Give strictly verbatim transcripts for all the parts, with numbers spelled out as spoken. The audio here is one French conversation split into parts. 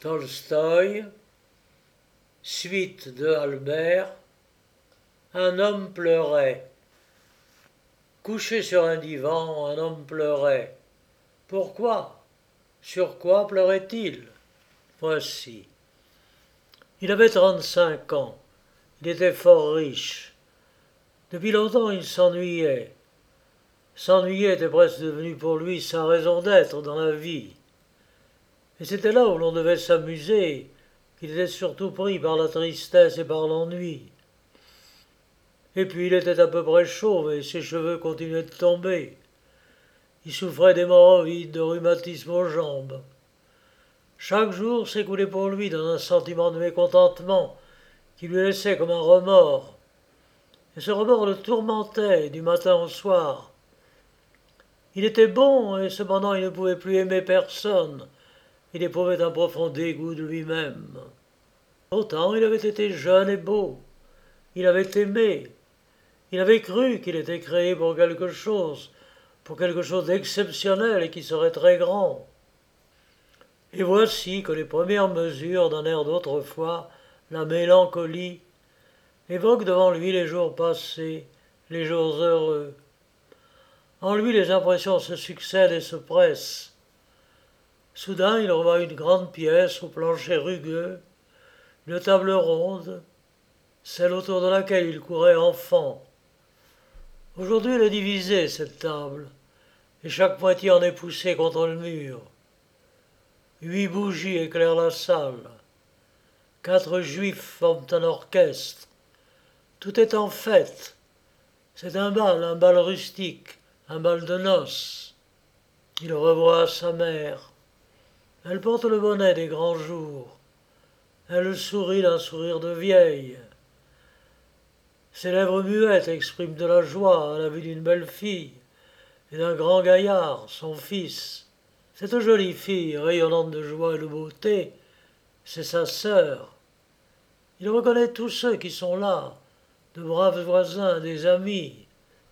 Tolstoï, suite de Albert, un homme pleurait. Couché sur un divan, un homme pleurait. Pourquoi? Sur quoi pleurait-il? Voici. Il avait trente-cinq ans. Il était fort riche. Depuis longtemps, il s'ennuyait. S'ennuyer était presque devenu pour lui sa raison d'être dans la vie. Et c'était là où l'on devait s'amuser, qu'il était surtout pris par la tristesse et par l'ennui. Et puis il était à peu près chauve et ses cheveux continuaient de tomber. Il souffrait d'hémorroïdes, de rhumatisme aux jambes. Chaque jour s'écoulait pour lui dans un sentiment de mécontentement qui lui laissait comme un remords. Et ce remords le tourmentait du matin au soir. Il était bon et cependant il ne pouvait plus aimer personne. Il éprouvait un profond dégoût de lui-même. Pourtant il avait été jeune et beau. Il avait aimé. Il avait cru qu'il était créé pour quelque chose, pour quelque chose d'exceptionnel et qui serait très grand. Et voici que les premières mesures d'un air d'autrefois, la mélancolie, évoquent devant lui les jours passés, les jours heureux. En lui les impressions se succèdent et se pressent. Soudain il revoit une grande pièce au plancher rugueux, une table ronde, celle autour de laquelle il courait enfant. Aujourd'hui elle est divisée, cette table, et chaque moitié en est poussée contre le mur. Huit bougies éclairent la salle. Quatre juifs forment un orchestre. Tout est en fête. C'est un bal, un bal rustique, un bal de noces. Il revoit sa mère. Elle porte le bonnet des grands jours. Elle sourit d'un sourire de vieille. Ses lèvres muettes expriment de la joie à la vue d'une belle fille et d'un grand gaillard, son fils. Cette jolie fille, rayonnante de joie et de beauté, c'est sa sœur. Il reconnaît tous ceux qui sont là, de braves voisins, des amis.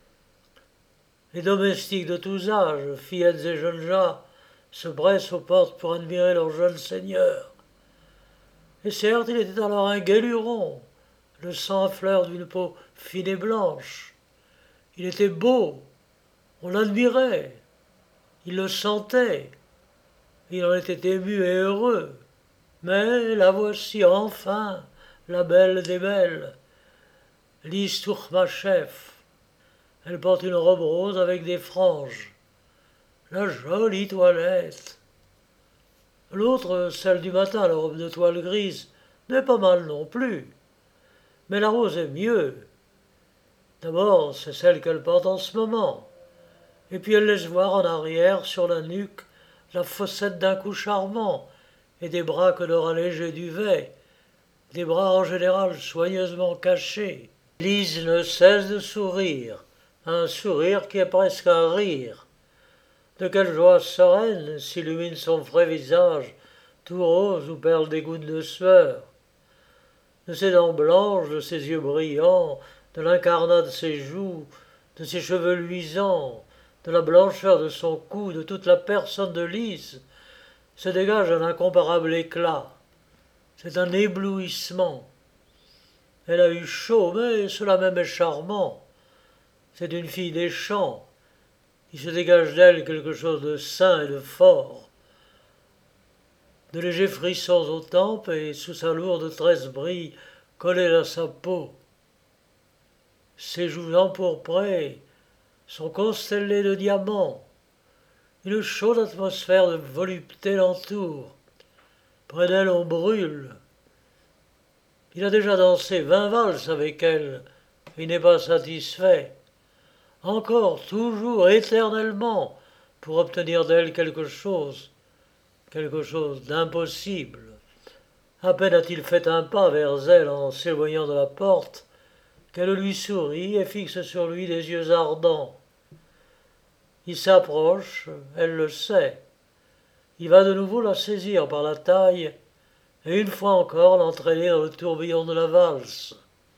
Les domestiques de tous âges, fillettes et jeunes gens, se pressent aux portes pour admirer leur jeune seigneur. Et certes, il était alors un gai luron, le sang à fleur d'une peau fine et blanche. Il était beau, on l'admirait, il le sentait, il en était ému et heureux. Mais la voici enfin, la belle des belles, Lise Tourmachev. Elle porte une robe rose avec des franges. La jolie toilette. L'autre, celle du matin, la robe de toile grise, n'est pas mal non plus. Mais la rose est mieux. D'abord, c'est celle qu'elle porte en ce moment. Et puis elle laisse voir en arrière, sur la nuque, la fossette d'un cou charmant et des bras que leur alléger duvet, des bras en général soigneusement cachés. Lise ne cesse de sourire, un sourire qui est presque un rire. De quelle joie sereine s'illumine son frais visage, tout rose où perlent des gouttes de sueur. De ses dents blanches, de ses yeux brillants, de l'incarnat de ses joues, de ses cheveux luisants, de la blancheur de son cou, de toute la personne de Lise, se dégage un incomparable éclat. C'est un éblouissement. Elle a eu chaud, mais cela même est charmant. C'est une fille des champs. Il se dégage d'elle quelque chose de sain et de fort. De légers frissons aux tempes et sous sa lourde tresse brille, collée à sa peau. Ses joues empourprées sont constellées de diamants. Une chaude atmosphère de volupté l'entoure. Près d'elle on brûle. Il a déjà dansé vingt valses avec elle. Il n'est pas satisfait. Encore, toujours, éternellement, pour obtenir d'elle quelque chose, quelque chose d'impossible. À peine a-t-il fait un pas vers elle en s'éloignant de la porte, qu'elle lui sourit et fixe sur lui des yeux ardents. Il s'approche, elle le sait. Il va de nouveau la saisir par la taille et une fois encore l'entraîner dans le tourbillon de la valse.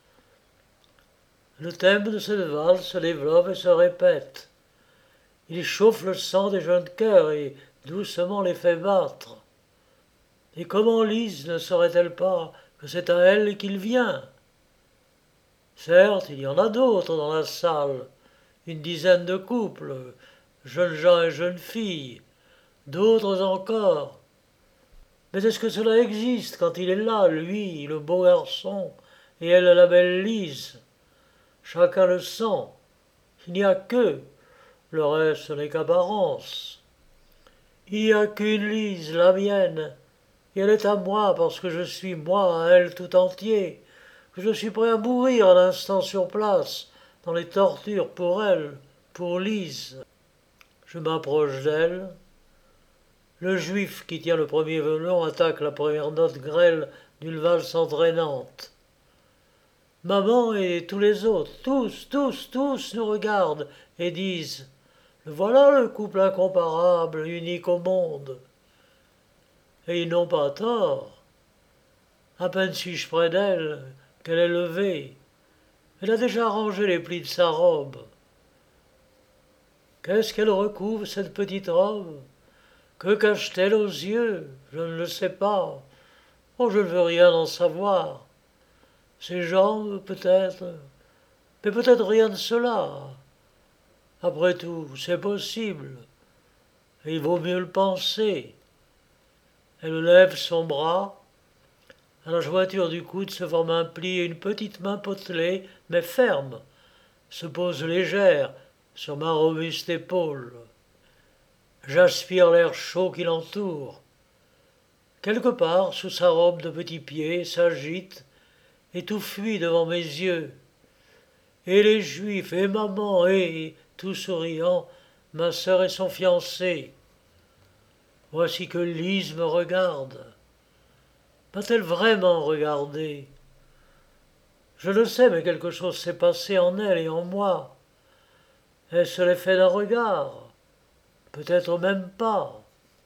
Le thème de cette valse se développe et se répète. Il chauffe le sang des jeunes cœurs et doucement les fait battre. Et comment Lise ne saurait-elle pas que c'est à elle qu'il vient? Certes, il y en a d'autres dans la salle, une dizaine de couples, jeunes gens et jeunes filles, d'autres encore. Mais est-ce que cela existe quand il est là, lui, le beau garçon, et elle, la belle Lise? Chacun le sent. Il n'y a qu'eux. Le reste n'est qu'apparence. Il n'y a qu'une Lise, la mienne, et elle est à moi parce que je suis moi à elle tout entier, que je suis prêt à mourir un instant sur place, dans les tortures pour elle, pour Lise. Je m'approche d'elle. Le juif qui tient le premier violon attaque la première note grêle d'une valse entraînante. Maman et tous les autres, tous, tous, tous nous regardent et disent « Le voilà le couple incomparable, unique au monde ». Et ils n'ont pas tort. À peine suis-je près d'elle, qu'elle est levée. Elle a déjà rangé les plis de sa robe. Qu'est-ce qu'elle recouvre, cette petite robe? Que cache-t-elle aux yeux? Je ne le sais pas. Oh, je ne veux rien en savoir. Ses jambes, peut-être. Mais peut-être rien de cela. Après tout, c'est possible. Et il vaut mieux le penser. Elle lève son bras. À la jointure du coude se forme un pli et une petite main potelée, mais ferme, se pose légère sur ma robuste épaule. J'aspire l'air chaud qui l'entoure. Quelque part, sous sa robe de petits pieds, s'agite, et tout fuit devant mes yeux. Et les Juifs, et maman, et, tout souriant, ma sœur et son fiancé. Voici que Lise me regarde. Va-t-elle vraiment regarder? Je le sais, mais quelque chose s'est passé en elle et en moi. Est-ce l'effet d'un regard? Peut-être même pas.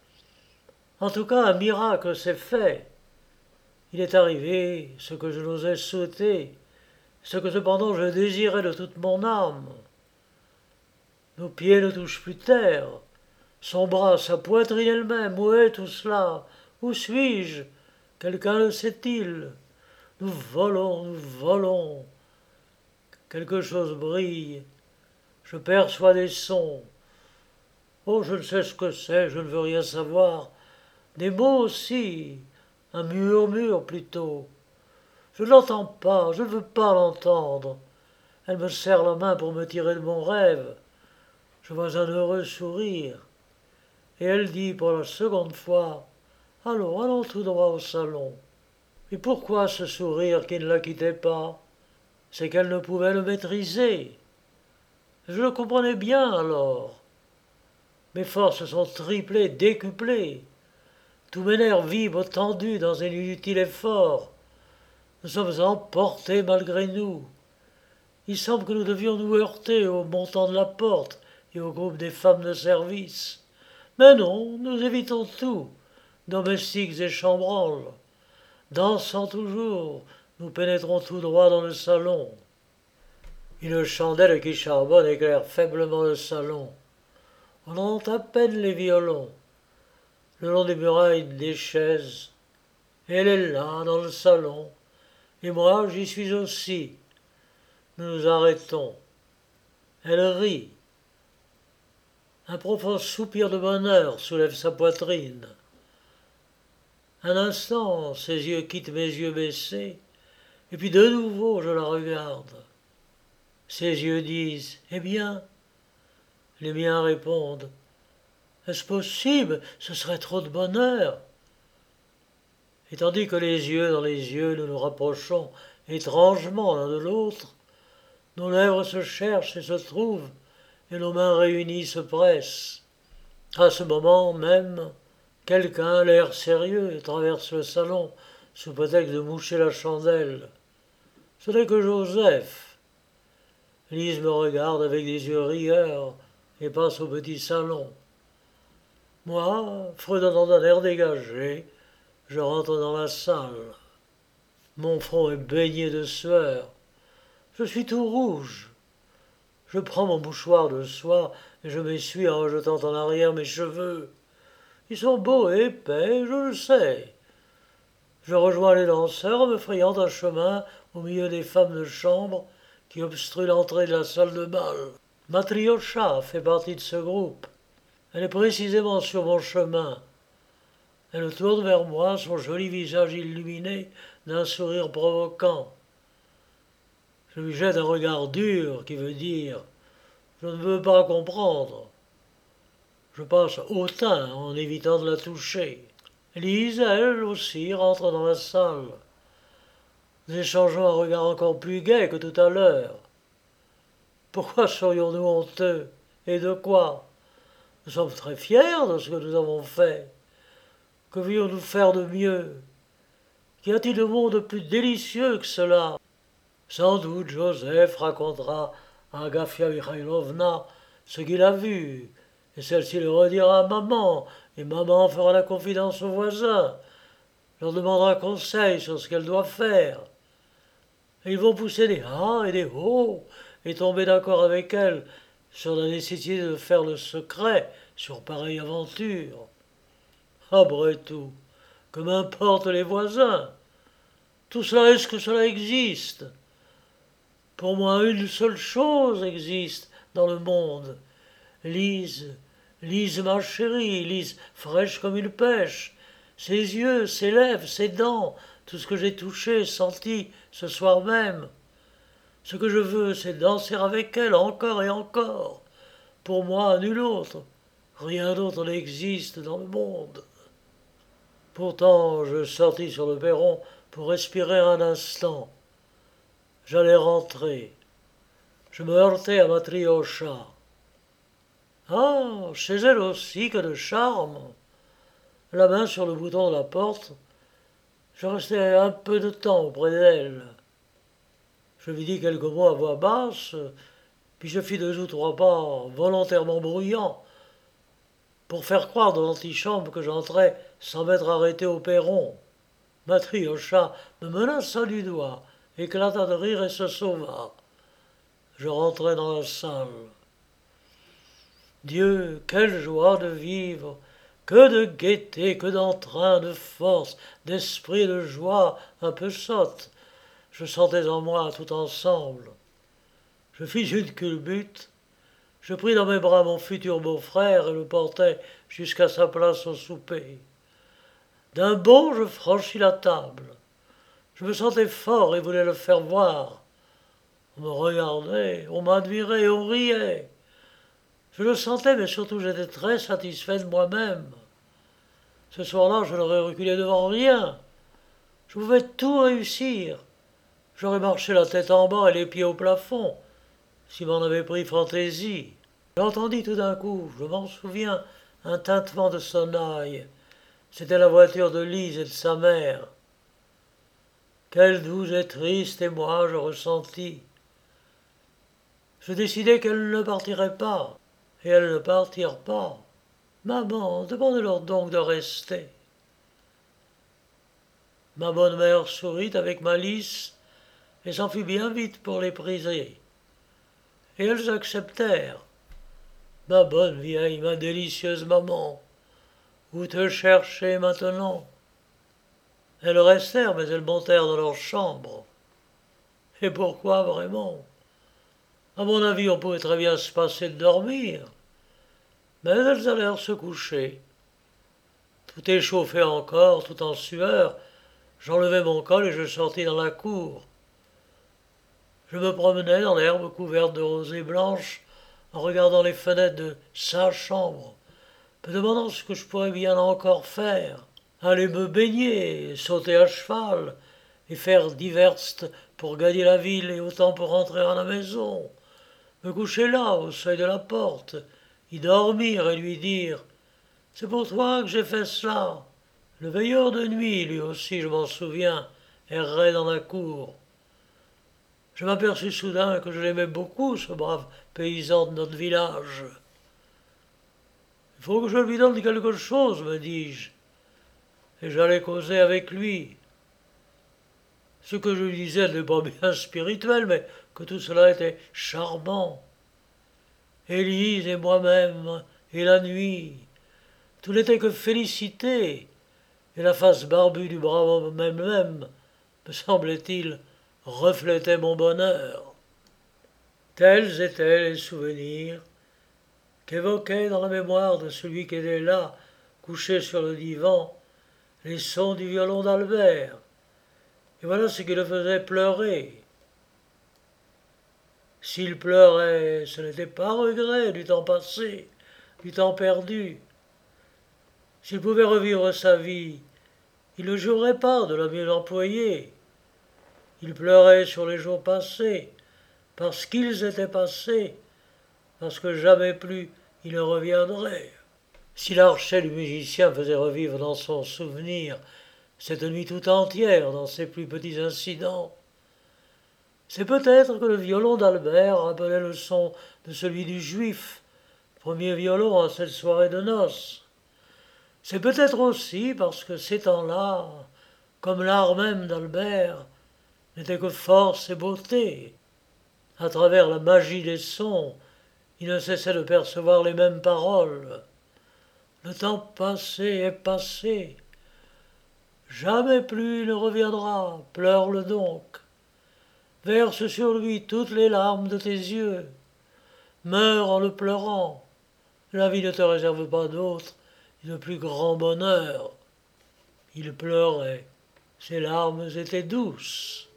En tout cas, un miracle s'est fait. Il est arrivé ce que je n'osais souhaiter, ce que cependant je désirais de toute mon âme. Nos pieds ne touchent plus terre. Son bras, sa poitrine elle-même, où est tout cela? Où suis-je? Quelqu'un le sait-il? Nous volons, nous volons. Quelque chose brille. Je perçois des sons. Oh, je ne sais ce que c'est, je ne veux rien savoir. Des mots aussi, un murmure plutôt. Je ne l'entends pas, je ne veux pas l'entendre. Elle me serre la main pour me tirer de mon rêve. Je vois un heureux sourire. Et elle dit pour la seconde fois « Allons, allons tout droit au salon ». Et pourquoi ce sourire qui ne la quittait pas? C'est qu'elle ne pouvait le maîtriser. Je le comprenais bien alors. Mes forces sont triplées, décuplées. Tous mes nerfs vibrent tendus dans un inutile effort. Nous sommes emportés malgré nous. Il semble que nous devions nous heurter au montant de la porte et au groupe des femmes de service. Mais non, nous évitons tout, domestiques et chambranles. Dansant toujours, nous pénétrons tout droit dans le salon. Une chandelle qui charbonne éclaire faiblement le salon. On entend à peine les violons. Le long des murailles des chaises. Elle est là, dans le salon. Et moi, j'y suis aussi. Nous nous arrêtons. Elle rit. Un profond soupir de bonheur soulève sa poitrine. Un instant, ses yeux quittent mes yeux baissés, et puis de nouveau je la regarde. Ses yeux disent « Eh bien ?» Les miens répondent « Est-ce possible? Ce serait trop de bonheur !» Et tandis que les yeux dans les yeux nous nous rapprochons étrangement l'un de l'autre, nos lèvres se cherchent et se trouvent, et nos mains réunies se pressent. À ce moment même, quelqu'un, l'air sérieux, traverse le salon sous prétexte de moucher la chandelle. Ce n'est que Joseph. Lise me regarde avec des yeux rieurs et passe au petit salon. Moi, fredonnant d'un air dégagé, je rentre dans la salle. Mon front est baigné de sueur. Je suis tout rouge. Je prends mon mouchoir de soie et je m'essuie en rejetant en arrière mes cheveux. Ils sont beaux et épais, je le sais. Je rejoins les danseurs en me frayant un chemin au milieu des femmes de chambre qui obstruent l'entrée de la salle de bal. Matryoshka fait partie de ce groupe. Elle est précisément sur mon chemin. Elle tourne vers moi, son joli visage illuminé d'un sourire provoquant. Je lui jette un regard dur qui veut dire « Je ne veux pas comprendre ». Je passe hautain en évitant de la toucher. Lise, elle aussi, rentre dans la salle. Nous échangeons un regard encore plus gai que tout à l'heure. Pourquoi serions-nous honteux? Et de quoi? Nous sommes très fiers de ce que nous avons fait. Que voulions-nous faire de mieux? Qu'y a-t-il de monde de plus délicieux que cela? Sans doute Joseph racontera à Agafia Mikhailovna ce qu'il a vu, et celle-ci le redira à maman, et maman fera la confidence aux voisins, leur demandera conseil sur ce qu'elle doit faire. Et ils vont pousser des ah et des oh, et tomber d'accord avec elle sur la nécessité de faire le secret sur pareille aventure. Après tout, que m'importent les voisins? Tout cela, est-ce que cela existe? Pour moi, une seule chose existe dans le monde. Lise, Lise ma chérie, Lise fraîche comme une pêche, ses yeux, ses lèvres, ses dents, tout ce que j'ai touché, senti ce soir même. Ce que je veux, c'est danser avec elle encore et encore. Pour moi, nul autre. Rien d'autre n'existe dans le monde. Pourtant, je sortis sur le perron pour respirer un instant. J'allais rentrer. Je me heurtai à Matryoshka. Ah, chez elle aussi, que de charme! La main sur le bouton de la porte, je restai un peu de temps auprès d'elle. Je lui dis quelques mots à voix basse, puis je fis deux ou trois pas volontairement bruyants pour faire croire dans l'antichambre que j'entrais sans m'être arrêté au perron. Matryoshka me menaça du doigt, éclata de rire et se sauva. Je rentrai dans la salle. Dieu, quelle joie de vivre! Que de gaieté, que d'entrain, de force, d'esprit et de joie un peu sotte. Je sentais en moi tout ensemble. Je fis une culbute. Je pris dans mes bras mon futur beau-frère et le portai jusqu'à sa place au souper. D'un bond, je franchis la table. Je me sentais fort et voulais le faire voir. On me regardait, on m'admirait et on riait. Je le sentais, mais surtout j'étais très satisfait de moi-même. Ce soir-là, je n'aurais reculé devant rien. Je pouvais tout réussir. J'aurais marché la tête en bas et les pieds au plafond, s'il m'en avait pris fantaisie. J'entendis tout d'un coup, je m'en souviens, un tintement de sonnaille. C'était la voiture de Lise et de sa mère. Quelle douce et triste émoi je ressentis. Je décidai qu'elles ne partiraient pas, et elles ne partirent pas. Maman, demande-leur donc de rester. Ma bonne mère sourit avec malice et s'en fut bien vite pour les priser. Et elles acceptèrent. Ma bonne vieille, ma délicieuse maman, où te chercher maintenant? Elles restèrent, mais elles montèrent dans leur chambre. Et pourquoi vraiment? À mon avis, on pouvait très bien se passer de dormir. Mais elles allèrent se coucher. Tout échauffé encore, tout en sueur, j'enlevai mon col et je sortis dans la cour. Je me promenais dans l'herbe couverte de rosée blanche, en regardant les fenêtres de sa chambre, me demandant ce que je pourrais bien encore faire. Aller me baigner, sauter à cheval, et faire diverses pour gagner la ville et autant pour rentrer à la maison. Me coucher là, au seuil de la porte, y dormir et lui dire « C'est pour toi que j'ai fait cela ». Le veilleur de nuit, lui aussi, je m'en souviens, errait dans la cour. Je m'aperçus soudain que je l'aimais beaucoup, ce brave paysan de notre village. « Il faut que je lui donne quelque chose, me dis-je. » Et j'allais causer avec lui. Ce que je lui disais n'est pas bien spirituel, mais que tout cela était charmant. Élise et moi-même, et la nuit, tout n'était que félicité, et la face barbue du brave homme même-même, me semblait-il, reflétait mon bonheur. Tels étaient les souvenirs qu'évoquaient dans la mémoire de celui qui était là, couché sur le divan, les sons du violon d'Albert. Et voilà ce qui le faisait pleurer. S'il pleurait, ce n'était pas regret du temps passé, du temps perdu. S'il pouvait revivre sa vie, il ne jouerait pas de la mieux employée. Il pleurait sur les jours passés, parce qu'ils étaient passés, parce que jamais plus il ne reviendrait. Si l'archet du musicien faisait revivre dans son souvenir cette nuit tout entière dans ses plus petits incidents, c'est peut-être que le violon d'Albert rappelait le son de celui du juif, premier violon à cette soirée de noces. C'est peut-être aussi parce que ces temps-là, comme l'art même d'Albert, n'était que force et beauté. À travers la magie des sons, il ne cessait de percevoir les mêmes paroles. Le temps passé est passé. Jamais plus il ne reviendra, pleure-le donc. Verse sur lui toutes les larmes de tes yeux. Meurs en le pleurant. La vie ne te réserve pas d'autre et de plus grand bonheur. Il pleurait. Ses larmes étaient douces.